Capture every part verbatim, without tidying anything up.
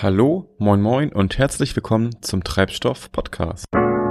Hallo, moin moin und herzlich willkommen zum Treibstoff-Podcast.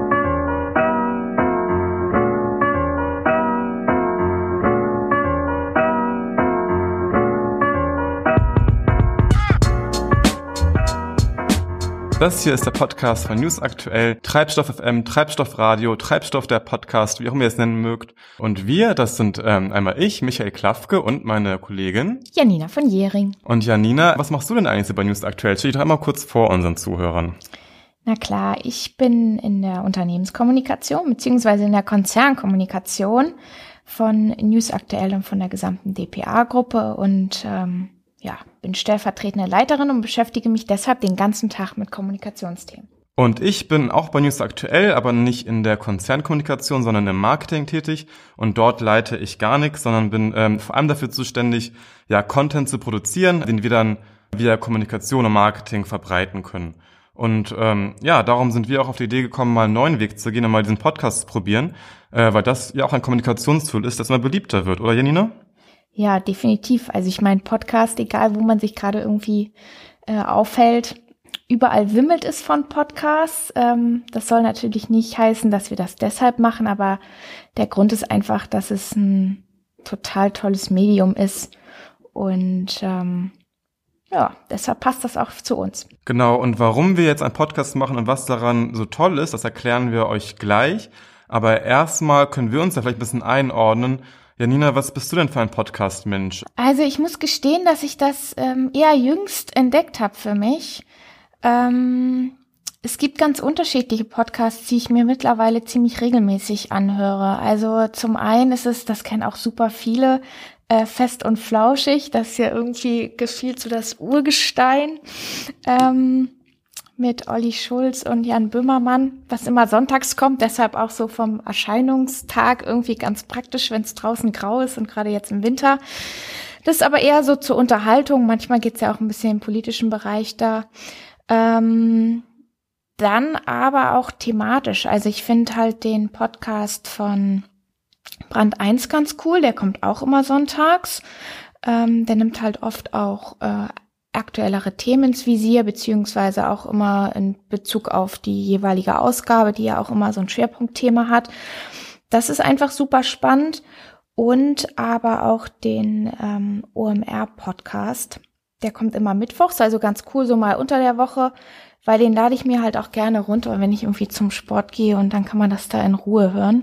Das hier ist der Podcast von News Aktuell, Treibstoff F M, Treibstoff Radio, Treibstoff der Podcast, wie auch immer ihr es nennen mögt. Und wir, das sind ähm, einmal ich, Michael Klafke und meine Kollegin Janina von Jering. Und Janina, was machst du denn eigentlich so bei News Aktuell? Stell dich doch einmal kurz vor unseren Zuhörern. Na klar, ich bin in der Unternehmenskommunikation beziehungsweise in der Konzernkommunikation von News Aktuell und von der gesamten D P A-Gruppe und ähm, ja, bin stellvertretende Leiterin und beschäftige mich deshalb den ganzen Tag mit Kommunikationsthemen. Und ich bin auch bei News Aktuell, aber nicht in der Konzernkommunikation, sondern im Marketing tätig. Und dort leite ich gar nichts, sondern bin ähm, vor allem dafür zuständig, ja, Content zu produzieren, den wir dann via Kommunikation und Marketing verbreiten können. Und ähm, ja, darum sind wir auch auf die Idee gekommen, mal einen neuen Weg zu gehen und mal diesen Podcast zu probieren, äh, weil das ja auch ein Kommunikationstool ist, das immer beliebter wird, oder Janina? Ja, definitiv. Also ich meine, Podcast, egal wo man sich gerade irgendwie äh, aufhält, überall wimmelt es von Podcasts. Ähm, das soll natürlich nicht heißen, dass wir das deshalb machen, aber der Grund ist einfach, dass es ein total tolles Medium ist und ähm, ja, deshalb passt das auch zu uns. Genau, und warum wir jetzt einen Podcast machen und was daran so toll ist, das erklären wir euch gleich. Aber erstmal können wir uns da vielleicht ein bisschen einordnen. Janina, was bist du denn für ein Podcast-Mensch? Also ich muss gestehen, dass ich das ähm, eher jüngst entdeckt habe für mich. Ähm, es gibt ganz unterschiedliche Podcasts, die ich mir mittlerweile ziemlich regelmäßig anhöre. Also zum einen ist es, das kennen auch super viele, äh, Fest und Flauschig. Das ist ja irgendwie gefühlt so das Urgestein. Ähm, mit Olli Schulz und Jan Böhmermann, was immer sonntags kommt, deshalb auch so vom Erscheinungstag irgendwie ganz praktisch, wenn es draußen grau ist und gerade jetzt im Winter. Das ist aber eher so zur Unterhaltung, manchmal geht's ja auch ein bisschen im politischen Bereich da. Ähm, dann aber auch thematisch, also ich finde halt den Podcast von Brand eins ganz cool, der kommt auch immer sonntags, ähm, der nimmt halt oft auch äh, aktuellere Themen ins Visier, beziehungsweise auch immer in Bezug auf die jeweilige Ausgabe, die ja auch immer so ein Schwerpunktthema hat. Das ist einfach super spannend. Und aber auch den ähm, O M R-Podcast, der kommt immer mittwochs, also ganz cool, so mal unter der Woche, weil den lade ich mir halt auch gerne runter, wenn ich irgendwie zum Sport gehe und dann kann man das da in Ruhe hören.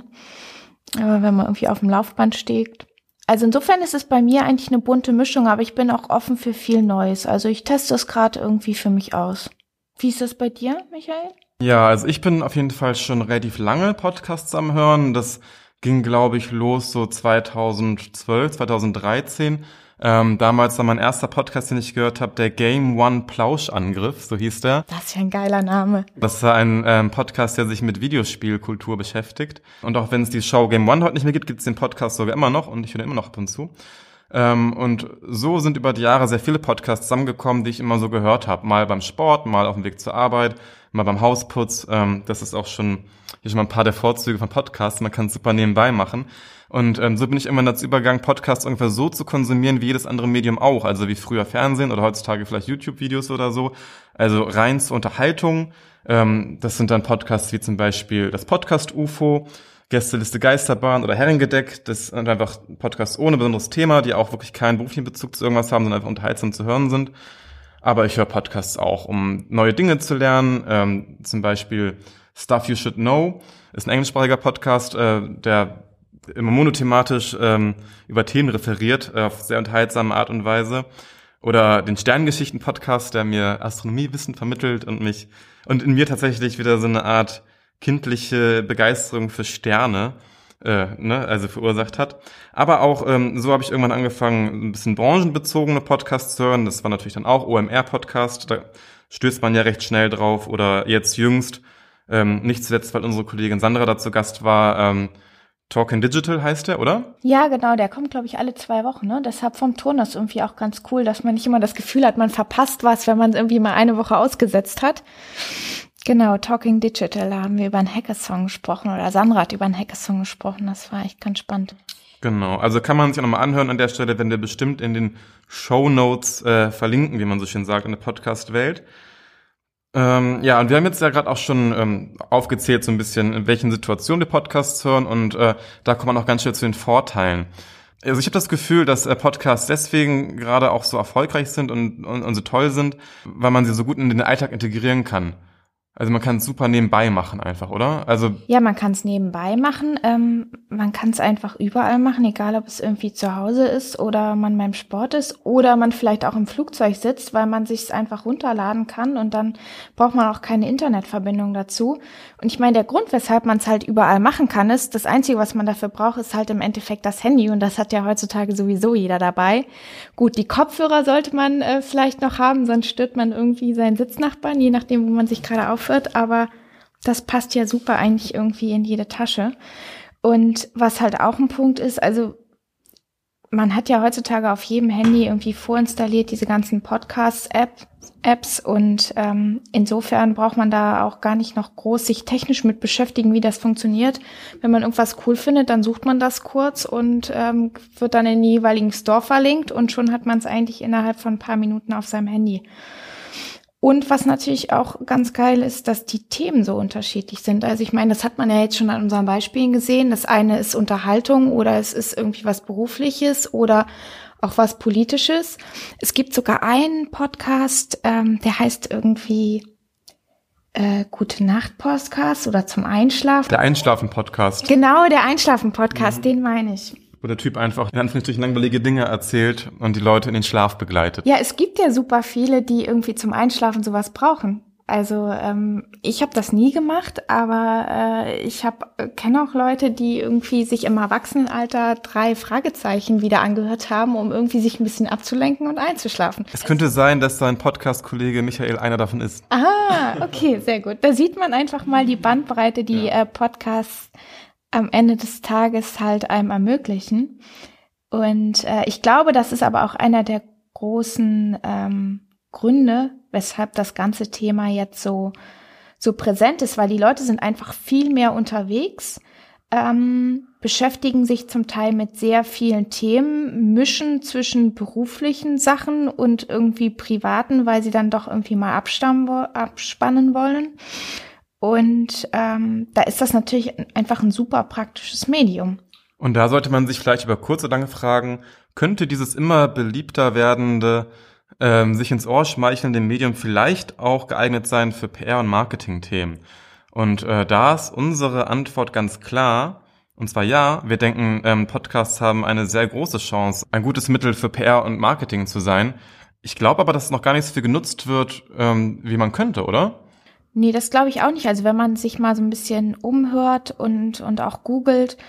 Aber wenn man irgendwie auf dem Laufband steht. Also insofern ist es bei mir eigentlich eine bunte Mischung, aber ich bin auch offen für viel Neues. Also ich teste es gerade irgendwie für mich aus. Wie ist das bei dir, Michael? Ja, also ich bin auf jeden Fall schon relativ lange Podcasts am Hören. Das ging, glaube ich, los so zweitausendzwölf, zweitausenddreizehn. Ähm, damals war mein erster Podcast, den ich gehört habe, der Game One Plauschangriff, so hieß der. Das ist ja ein geiler Name. Das war ein ähm, Podcast, der sich mit Videospielkultur beschäftigt. Und auch wenn es die Show Game One heute nicht mehr gibt, gibt es den Podcast sogar immer noch und ich höre immer noch ab und zu. Ähm, und so sind über die Jahre sehr viele Podcasts zusammengekommen, die ich immer so gehört habe. Mal beim Sport, mal auf dem Weg zur Arbeit, mal beim Hausputz. Ähm, das ist auch schon hier schon mal ein paar der Vorzüge von Podcasts. Man kann es super nebenbei machen. Und ähm, so bin ich irgendwann dazu übergegangen, Podcasts ungefähr so zu konsumieren wie jedes andere Medium auch. Also wie früher Fernsehen oder heutzutage vielleicht YouTube-Videos oder so. Also rein zur Unterhaltung. Ähm, das sind dann Podcasts wie zum Beispiel das Podcast-U F O, Gästeliste Geisterbahn oder Herrengedeck. Das sind einfach Podcasts ohne besonderes Thema, die auch wirklich keinen beruflichen Bezug zu irgendwas haben, sondern einfach unterhaltsam zu hören sind. Aber ich höre Podcasts auch, um neue Dinge zu lernen. Ähm, zum Beispiel Stuff You Should Know ist ein englischsprachiger Podcast, äh, der immer monothematisch ähm, über Themen referiert, äh, auf sehr unterhaltsame Art und Weise. Oder den Sternengeschichten-Podcast, der mir Astronomiewissen vermittelt und mich und in mir tatsächlich wieder so eine Art kindliche Begeisterung für Sterne äh, ne, also verursacht hat. Aber auch ähm, so habe ich irgendwann angefangen, ein bisschen branchenbezogene Podcasts zu hören. Das war natürlich dann auch O M R-Podcast, da stößt man ja recht schnell drauf. Oder jetzt jüngst, ähm, nicht zuletzt, weil unsere Kollegin Sandra dazu Gast war, ähm, Talking Digital heißt der, oder? Ja, genau, der kommt, glaube ich, alle zwei Wochen, ne? Deshalb vom Ton das irgendwie auch ganz cool, dass man nicht immer das Gefühl hat, man verpasst was, wenn man es irgendwie mal eine Woche ausgesetzt hat. Genau, Talking Digital, da haben wir über einen Hackathon gesprochen oder Sandra hat über einen Hackathon gesprochen, das war echt ganz spannend. Genau, also kann man sich auch nochmal anhören an der Stelle, wenn wir bestimmt in den Shownotes äh, verlinken, wie man so schön sagt, in der Podcast-Welt. Ähm, ja, und wir haben jetzt ja gerade auch schon ähm, aufgezählt so ein bisschen, in welchen Situationen wir Podcasts hören und äh, da kommt man auch ganz schnell zu den Vorteilen. Also ich habe das Gefühl, dass äh, Podcasts deswegen gerade auch so erfolgreich sind und, und, und so toll sind, weil man sie so gut in den Alltag integrieren kann. Also man kann es super nebenbei machen einfach, oder? Also ja, man kann es nebenbei machen. Ähm, man kann es einfach überall machen, egal ob es irgendwie zu Hause ist oder man beim Sport ist oder man vielleicht auch im Flugzeug sitzt, weil man sich es einfach runterladen kann und dann braucht man auch keine Internetverbindung dazu. Und ich meine, der Grund, weshalb man es halt überall machen kann, ist, das Einzige, was man dafür braucht, ist halt im Endeffekt das Handy und das hat ja heutzutage sowieso jeder dabei. Gut, die Kopfhörer sollte man äh, vielleicht noch haben, sonst stört man irgendwie seinen Sitznachbarn, je nachdem, wo man sich gerade aufhört. Wird, aber das passt ja super eigentlich irgendwie in jede Tasche. Und was halt auch ein Punkt ist, also man hat ja heutzutage auf jedem Handy irgendwie vorinstalliert diese ganzen Podcast-Apps und ähm, insofern braucht man da auch gar nicht noch groß sich technisch mit beschäftigen, wie das funktioniert. Wenn man irgendwas cool findet, dann sucht man das kurz und ähm, wird dann in den jeweiligen Store verlinkt und schon hat man es eigentlich innerhalb von ein paar Minuten auf seinem Handy. Und was natürlich auch ganz geil ist, dass die Themen so unterschiedlich sind. Also ich meine, das hat man ja jetzt schon an unseren Beispielen gesehen. Das eine ist Unterhaltung oder es ist irgendwie was Berufliches oder auch was Politisches. Es gibt sogar einen Podcast, ähm, der heißt irgendwie äh, Gute Nacht Podcast oder zum Einschlafen. Der Einschlafen-Podcast. Genau, der Einschlafen-Podcast, mhm. Den meine ich. Wo der Typ einfach in Anführungsstrichen langweilige Dinge erzählt und die Leute in den Schlaf begleitet. Ja, es gibt ja super viele, die irgendwie zum Einschlafen sowas brauchen. Also ähm, ich habe das nie gemacht, aber äh, ich habe kenne auch Leute, die irgendwie sich im Erwachsenenalter drei Fragezeichen wieder angehört haben, um irgendwie sich ein bisschen abzulenken und einzuschlafen. Es könnte sein, dass sein Podcast-Kollege Michael einer davon ist. Ah, okay, sehr gut. Da sieht man einfach mal die Bandbreite, die ja. äh, Podcasts am Ende des Tages halt einem ermöglichen. Und äh, ich glaube, das ist aber auch einer der großen ähm, Gründe, weshalb das ganze Thema jetzt so so präsent ist, weil die Leute sind einfach viel mehr unterwegs, ähm, beschäftigen sich zum Teil mit sehr vielen Themen, mischen zwischen beruflichen Sachen und irgendwie privaten, weil sie dann doch irgendwie mal abstammen, abspannen wollen. Und ähm, da ist das natürlich einfach ein super praktisches Medium. Und da sollte man sich vielleicht über kurz oder lange fragen, könnte dieses immer beliebter werdende, ähm, sich ins Ohr schmeichelnde Medium vielleicht auch geeignet sein für P R- und Marketing-Themen? Und äh, da ist unsere Antwort ganz klar, und zwar ja, wir denken, ähm, Podcasts haben eine sehr große Chance, ein gutes Mittel für P R und Marketing zu sein. Ich glaube aber, dass noch gar nicht so viel genutzt wird, ähm, wie man könnte, oder? Nee, das glaube ich auch nicht. Also wenn man sich mal so ein bisschen umhört und und auch googelt,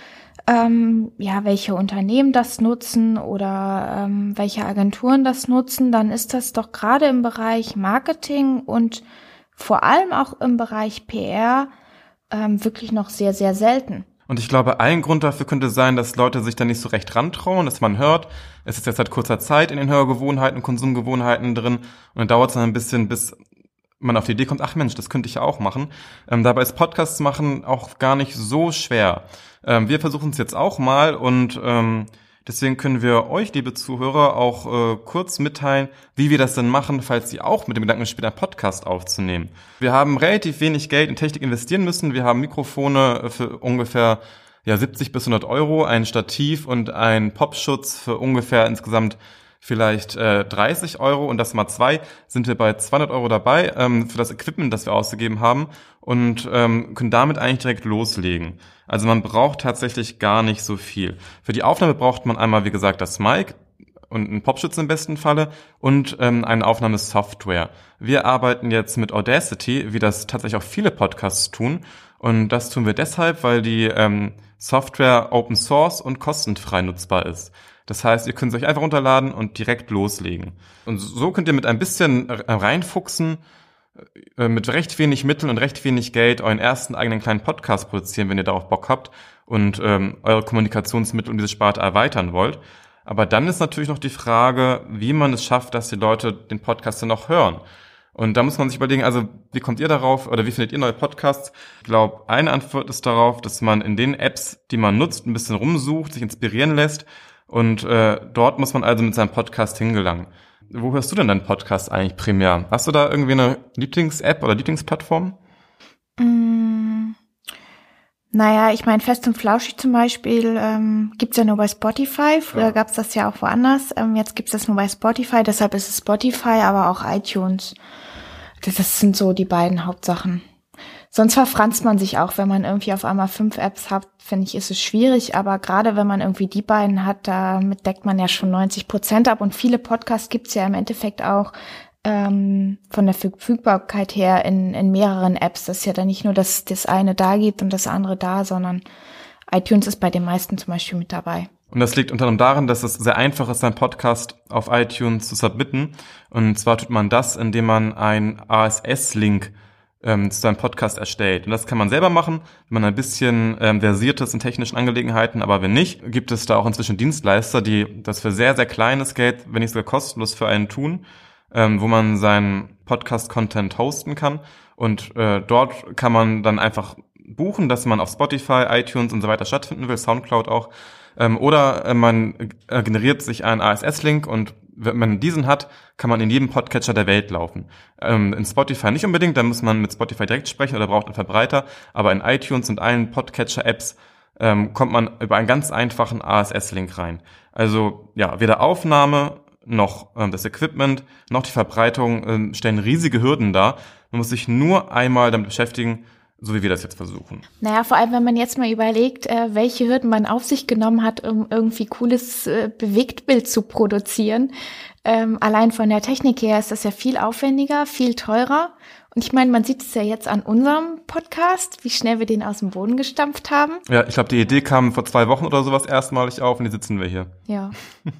ähm, ja, welche Unternehmen das nutzen oder ähm, welche Agenturen das nutzen, dann ist das doch gerade im Bereich Marketing und vor allem auch im Bereich P R ähm, wirklich noch sehr, sehr selten. Und ich glaube, ein Grund dafür könnte sein, dass Leute sich da nicht so recht rantrauen, dass man hört, es ist jetzt seit kurzer Zeit in den Hörgewohnheiten und Konsumgewohnheiten drin und dann dauert es dann ein bisschen, bis man auf die Idee kommt, ach Mensch, das könnte ich ja auch machen. Ähm, dabei ist Podcasts machen auch gar nicht so schwer. Ähm, wir versuchen es jetzt auch mal und ähm, deswegen können wir euch, liebe Zuhörer, auch äh, kurz mitteilen, wie wir das denn machen, falls ihr auch mit dem Gedanken spielt, einen Podcast aufzunehmen. Wir haben relativ wenig Geld in Technik investieren müssen. Wir haben Mikrofone für ungefähr ja siebzig bis hundert Euro, ein Stativ und ein Popschutz für ungefähr insgesamt vielleicht äh, dreißig Euro und das mal zwei, sind wir bei zweihundert Euro dabei ähm, für das Equipment, das wir ausgegeben haben und ähm, können damit eigentlich direkt loslegen. Also man braucht tatsächlich gar nicht so viel. Für die Aufnahme braucht man einmal, wie gesagt, das Mic und einen Popschutz im besten Falle und ähm, eine Aufnahmesoftware. Wir arbeiten jetzt mit Audacity, wie das tatsächlich auch viele Podcasts tun und das tun wir deshalb, weil die ähm, Software Open Source und kostenfrei nutzbar ist. Das heißt, ihr könnt es euch einfach runterladen und direkt loslegen. Und so könnt ihr mit ein bisschen reinfuchsen, äh, mit recht wenig Mitteln und recht wenig Geld euren ersten eigenen kleinen Podcast produzieren, wenn ihr darauf Bock habt und ähm, eure Kommunikationsmittel und diese Sparte erweitern wollt. Aber dann ist natürlich noch die Frage, wie man es schafft, dass die Leute den Podcast dann auch hören. Und da muss man sich überlegen, also wie kommt ihr darauf oder wie findet ihr neue Podcasts? Ich glaube, eine Antwort ist darauf, dass man in den Apps, die man nutzt, ein bisschen rumsucht, sich inspirieren lässt. Und äh, dort muss man also mit seinem Podcast hingelangen. wo hörst du denn deinen Podcast eigentlich primär? Hast du da irgendwie eine Lieblings-App oder Lieblingsplattform? Mm, naja, ich meine, Fest und Flauschig zum Beispiel ähm, gibt's ja nur bei Spotify. Früher ja. gab's das ja auch woanders. Ähm, jetzt gibt's das nur bei Spotify. Deshalb ist es Spotify, aber auch iTunes. Das, das sind so die beiden Hauptsachen. Sonst verfranst man sich auch, wenn man irgendwie auf einmal fünf Apps hat, finde ich, ist es schwierig. Aber gerade wenn man irgendwie die beiden hat, damit deckt man ja schon neunzig Prozent ab. Und viele Podcasts gibt's ja im Endeffekt auch ähm, von der Verfügbarkeit her in, in mehreren Apps. Das ist ja dann nicht nur, dass das eine da gibt und das andere da, sondern iTunes ist bei den meisten zum Beispiel mit dabei. Und das liegt unter anderem daran, dass es sehr einfach ist, seinen Podcast auf iTunes zu submitten. Und zwar tut man das, indem man einen A S S-Link ähm, zu seinem Podcast erstellt. Und das kann man selber machen, wenn man ein bisschen ähm, versiert ist in technischen Angelegenheiten. Aber wenn nicht, gibt es da auch inzwischen Dienstleister, die das für sehr, sehr kleines Geld, wenn nicht sogar kostenlos für einen tun, ähm, wo man seinen Podcast-Content hosten kann. Und äh, dort kann man dann einfach buchen, dass man auf Spotify, iTunes und so weiter stattfinden will, Soundcloud auch. Ähm, oder äh, man äh, generiert sich einen A S S-Link und wenn man diesen hat, kann man in jedem Podcatcher der Welt laufen. Ähm, in Spotify nicht unbedingt, da muss man mit Spotify direkt sprechen oder braucht einen Verbreiter. Aber in iTunes und allen Podcatcher-Apps ähm, kommt man über einen ganz einfachen A S S-Link rein. Also ja, weder Aufnahme noch ähm, das Equipment noch die Verbreitung ähm, stellen riesige Hürden dar. Man muss sich nur einmal damit beschäftigen, so wie wir das jetzt versuchen. Naja, vor allem, wenn man jetzt mal überlegt, äh, welche Hürden man auf sich genommen hat, um irgendwie cooles äh, Bewegtbild zu produzieren. Ähm, allein von der Technik her ist das ja viel aufwendiger, viel teurer. Und ich meine, man sieht es ja jetzt an unserem Podcast, wie schnell wir den aus dem Boden gestampft haben. Ja, ich glaube, die Idee kam vor zwei Wochen oder sowas erstmalig auf und jetzt sitzen wir hier. Ja.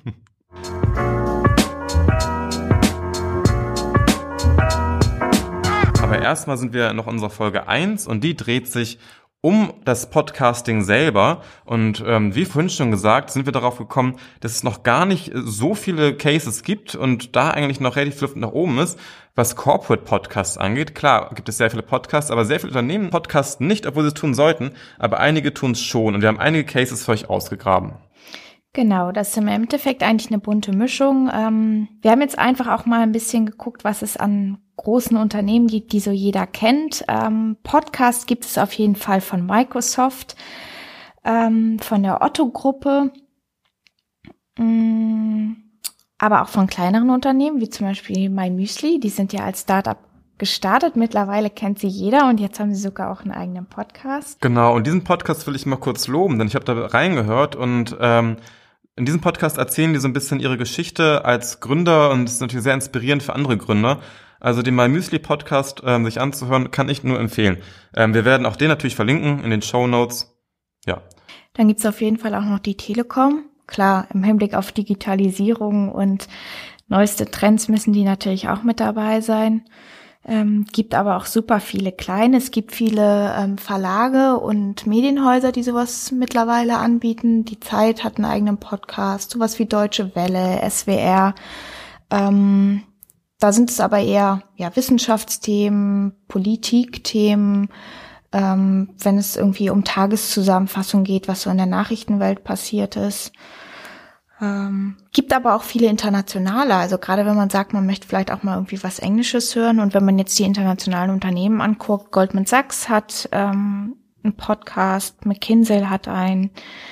Aber erstmal sind wir noch in unserer Folge eins und die dreht sich um das Podcasting selber. Und ähm, wie vorhin schon gesagt, sind wir darauf gekommen, dass es noch gar nicht so viele Cases gibt und da eigentlich noch relativ Luft nach oben ist, was Corporate Podcasts angeht. Klar, gibt es sehr viele Podcasts, aber sehr viele Unternehmen podcasten nicht, obwohl sie es tun sollten. Aber einige tun es schon und wir haben einige Cases für euch ausgegraben. Genau, das ist im Endeffekt eigentlich eine bunte Mischung. Ähm, wir haben jetzt einfach auch mal ein bisschen geguckt, was es an großen Unternehmen gibt, die so jeder kennt. Ähm, Podcast gibt es auf jeden Fall von Microsoft, ähm, von der Otto-Gruppe, ähm, aber auch von kleineren Unternehmen, wie zum Beispiel MyMüsli. Die sind ja als Startup gestartet. Mittlerweile kennt sie jeder und jetzt haben sie sogar auch einen eigenen Podcast. Genau, und diesen Podcast will ich mal kurz loben, denn ich habe da reingehört und ähm, in diesem Podcast erzählen die so ein bisschen ihre Geschichte als Gründer und es ist natürlich sehr inspirierend für andere Gründer. Also den MyMüsli-Podcast ähm, sich anzuhören, kann ich nur empfehlen. Ähm, wir werden auch den natürlich verlinken in den Shownotes. Ja. Dann gibt's auf jeden Fall auch noch die Telekom. Klar, im Hinblick auf Digitalisierung und neueste Trends müssen die natürlich auch mit dabei sein. Ähm, gibt aber auch super viele kleine. Es gibt viele ähm, Verlage und Medienhäuser, die sowas mittlerweile anbieten. Die Zeit hat einen eigenen Podcast, sowas wie Deutsche Welle, S W R. Ähm, da sind es aber eher ja Wissenschaftsthemen, Politikthemen, ähm, wenn es irgendwie um Tageszusammenfassung geht, was so in der Nachrichtenwelt passiert ist. Ähm, gibt aber auch viele internationale, also gerade wenn man sagt, man möchte vielleicht auch mal irgendwie was Englisches hören und wenn man jetzt die internationalen Unternehmen anguckt, Goldman Sachs hat ähm, einen Podcast, McKinsey hat einen,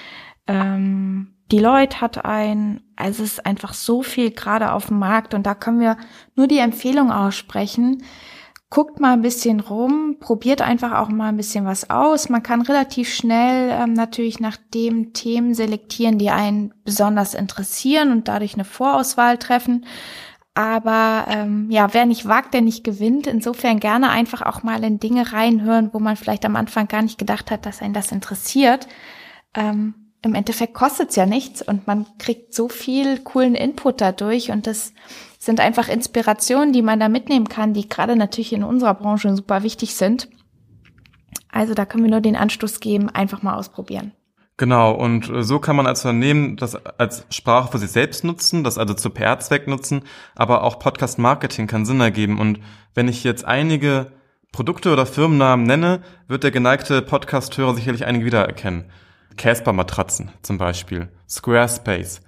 ähm, Deloitte hat einen, also es ist einfach so viel gerade auf dem Markt und da können wir nur die Empfehlung aussprechen, guckt mal ein bisschen rum, probiert einfach auch mal ein bisschen was aus. Man kann relativ schnell ähm, natürlich nach den Themen selektieren, die einen besonders interessieren und dadurch eine Vorauswahl treffen. Aber ähm, ja, wer nicht wagt, der nicht gewinnt. Insofern gerne einfach auch mal in Dinge reinhören, wo man vielleicht am Anfang gar nicht gedacht hat, dass einen das interessiert. Ähm, im Endeffekt kostet's ja nichts und man kriegt so viel coolen Input dadurch und das sind einfach Inspirationen, die man da mitnehmen kann, die gerade natürlich in unserer Branche super wichtig sind. Also da können wir nur den Anstoß geben, einfach mal ausprobieren. Genau, und so kann man als Unternehmen das als Sprache für sich selbst nutzen, das also zu P R-Zweck nutzen, aber auch Podcast-Marketing kann Sinn ergeben. Und wenn ich jetzt einige Produkte oder Firmennamen nenne, wird der geneigte Podcast-Hörer sicherlich einige wiedererkennen. Casper-Matratzen zum Beispiel, Squarespace,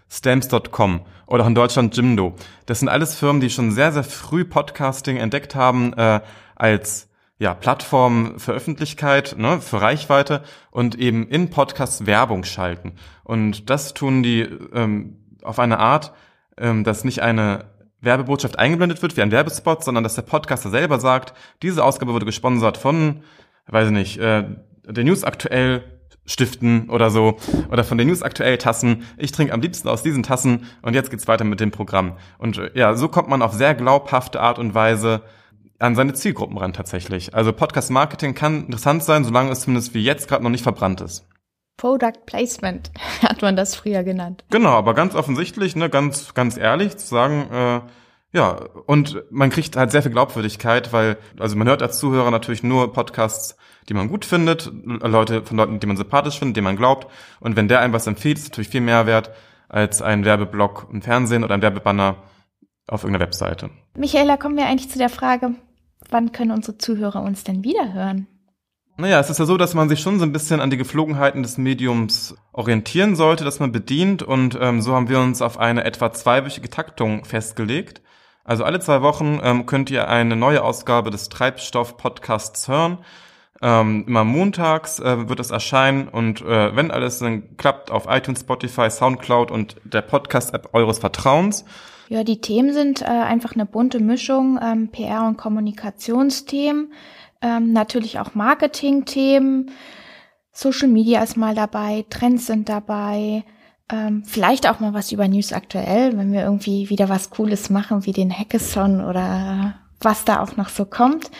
Stamps Punkt com oder auch in Deutschland Jimdo. Das sind alles Firmen, die schon sehr, sehr früh Podcasting entdeckt haben äh, als ja Plattform für Öffentlichkeit, ne, für Reichweite und eben in Podcasts Werbung schalten. Und das tun die ähm, auf eine Art, ähm, dass nicht eine Werbebotschaft eingeblendet wird wie ein Werbespot, sondern dass der Podcaster selber sagt, diese Ausgabe wurde gesponsert von, weiß ich nicht, äh, der News Aktuell Stiften oder so oder von den News Aktuell Tassen. Ich trinke am liebsten aus diesen Tassen und jetzt geht's weiter mit dem Programm. Und äh, ja, so kommt man auf sehr glaubhafte Art und Weise an seine Zielgruppen ran tatsächlich. Also Podcast Marketing kann interessant sein, solange es zumindest wie jetzt gerade noch nicht verbrannt ist. Product Placement hat man das früher genannt. Genau, aber ganz offensichtlich, ne, ganz ganz ehrlich zu sagen, äh, ja, und man kriegt halt sehr viel Glaubwürdigkeit, weil, also man hört als Zuhörer natürlich nur Podcasts, die man gut findet, Leute von Leuten, die man sympathisch findet, denen man glaubt. Und wenn der einem was empfiehlt, ist natürlich viel mehr wert als ein Werbeblock im Fernsehen oder ein Werbebanner auf irgendeiner Webseite. Michaela, kommen wir eigentlich zu der Frage, wann können unsere Zuhörer uns denn wiederhören? Naja, es ist ja so, dass man sich schon so ein bisschen an die Geflogenheiten des Mediums orientieren sollte, das man bedient. Und ähm, so haben wir uns auf eine etwa zweiwöchige Taktung festgelegt. Also alle zwei Wochen ähm, könnt ihr eine neue Ausgabe des Treibstoff-Podcasts hören. Ähm, immer montags äh, wird es erscheinen und äh, wenn alles dann klappt, auf iTunes, Spotify, Soundcloud und der Podcast-App eures Vertrauens. Ja, die Themen sind äh, einfach eine bunte Mischung, ähm, P R- und Kommunikationsthemen, ähm, natürlich auch Marketing-Themen, Social Media ist mal dabei, Trends sind dabei, ähm, vielleicht auch mal was über News Aktuell, wenn wir irgendwie wieder was Cooles machen, wie den Hackathon oder was da auch noch so kommt.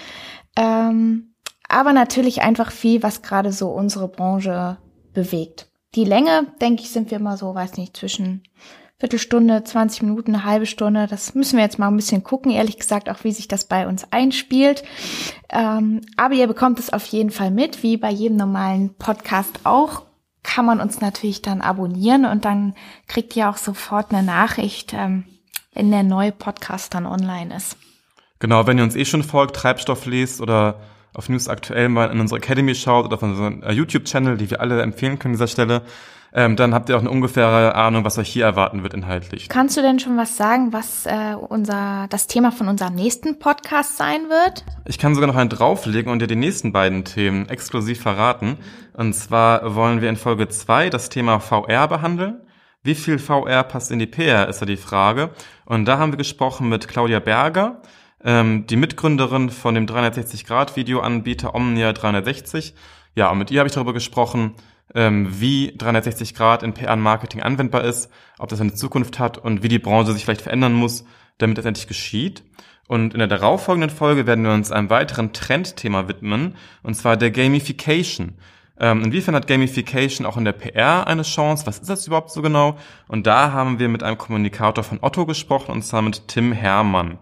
Ähm, aber natürlich einfach viel, was gerade so unsere Branche bewegt. Die Länge, denke ich, sind wir immer so, weiß nicht, zwischen Viertelstunde, zwanzig Minuten, eine halbe Stunde. Das müssen wir jetzt mal ein bisschen gucken, ehrlich gesagt, auch wie sich das bei uns einspielt. Ähm, aber ihr bekommt es auf jeden Fall mit, wie bei jedem normalen Podcast auch. Kann man uns natürlich dann abonnieren und dann kriegt ihr auch sofort eine Nachricht, ähm, wenn der neue Podcast dann online ist. Genau, wenn ihr uns eh schon folgt, Treibstoff lest oder auf News Aktuell mal in unsere Academy schaut oder auf unseren äh, YouTube-Channel, die wir alle empfehlen können an dieser Stelle, ähm, dann habt ihr auch eine ungefähre Ahnung, was euch hier erwarten wird inhaltlich. Kannst du denn schon was sagen, was äh, unser das Thema von unserem nächsten Podcast sein wird? Ich kann sogar noch einen drauflegen und dir die nächsten beiden Themen exklusiv verraten. Und zwar wollen wir in Folge zwei das Thema V R behandeln. Wie viel V R passt in die P R, ist ja die Frage. Und da haben wir gesprochen mit Claudia Berger, ähm, die Mitgründerin von dem dreihundertsechzig Grad Videoanbieter Omnia dreihundertsechzig. Ja, und mit ihr habe ich darüber gesprochen, ähm, wie dreihundertsechzig Grad in P R und Marketing anwendbar ist, ob das eine Zukunft hat und wie die Branche sich vielleicht verändern muss, damit das endlich geschieht. Und in der darauffolgenden Folge werden wir uns einem weiteren Trendthema widmen, und zwar der Gamification. Ähm, inwiefern hat Gamification auch in der P R eine Chance? Was ist das überhaupt so genau? Und da haben wir mit einem Kommunikator von Otto gesprochen, und zwar mit Tim Hermann.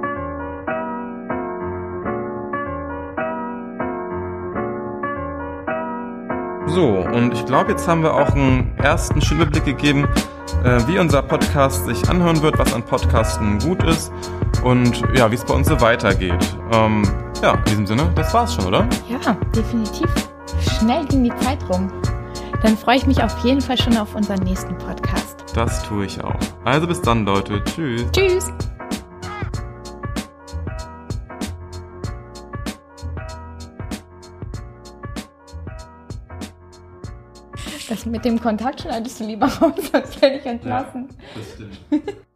So, und ich glaube, jetzt haben wir auch einen ersten schönen Überblick gegeben, äh, wie unser Podcast sich anhören wird, was an Podcasten gut ist und ja, wie es bei uns so weitergeht. Ähm, ja, in diesem Sinne, das war's schon, oder? Ja, definitiv. Schnell ging die Zeit rum. Dann freue ich mich auf jeden Fall schon auf unseren nächsten Podcast. Das tue ich auch. Also bis dann, Leute. Tschüss. Tschüss. Das mit dem Kontakt schneidest du lieber raus, sonst werde ich entlassen. Ja, das stimmt.